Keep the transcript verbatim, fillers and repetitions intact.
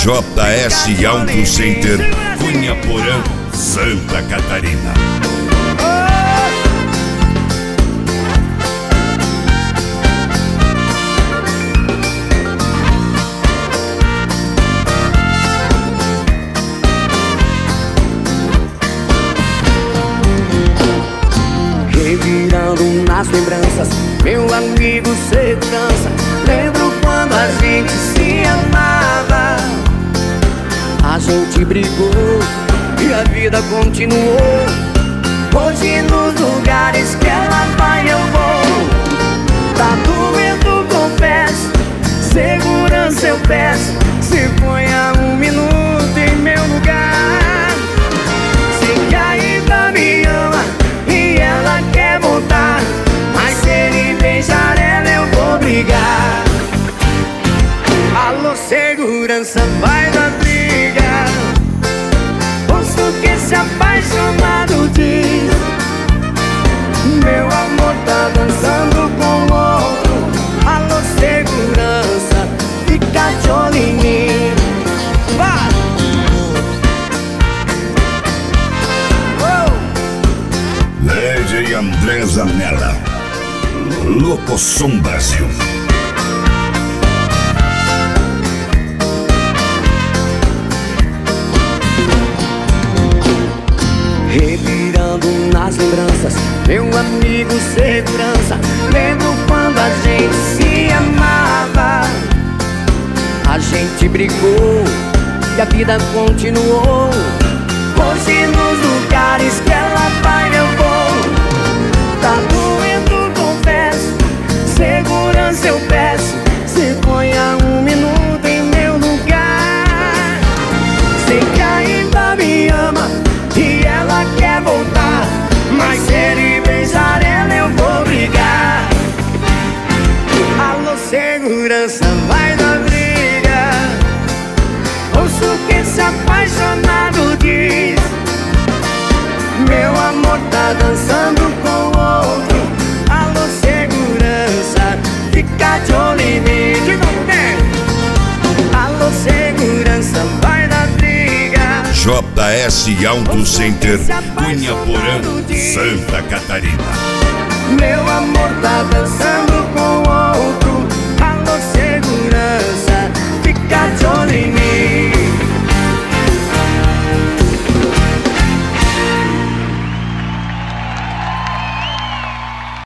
J S Auto Center, Cunha Porã, Santa Catarina. Revirando nas lembranças, meu amigo segurança. Lembro quando a gente se amava. A gente brigou e a vida continuou. Hoje nos lugares que ela vai eu vou. Tá doendo, confesso, segurança eu peço. Se ponha um minuto em meu lugar. Sei que ainda me ama e ela quer voltar, mas se ele beijar ela eu vou brigar. Alô, segurança, vai da briga. Ouço que esse apaixonado diz: meu amor tá dançando com outro. Alô, segurança, fica de olho em mim. Vai! D J André Zanella, Locosom Brasil. Revirando nas lembranças, meu amigo segurança. Lembro quando a gente se amava. A gente brigou e a vida continuou. Hoje nos lugares que ela vai eu vou. Tá doendo, confesso, segurança eu peço. Se ponha um minuto em meu lugar. Sei que ainda me ama e ela quer voltar, mas se ele beijar ela eu vou brigar. Alô, segurança, vai da briga. Ouço que esse apaixonado diz: meu amor tá dançando com outro. Alô, segurança, fica de olho em mim. Diga o quê? Alô, segurança, vai da briga. J S Auto Center, Cunha Porã, Santa Catarina. Meu amor tá dançando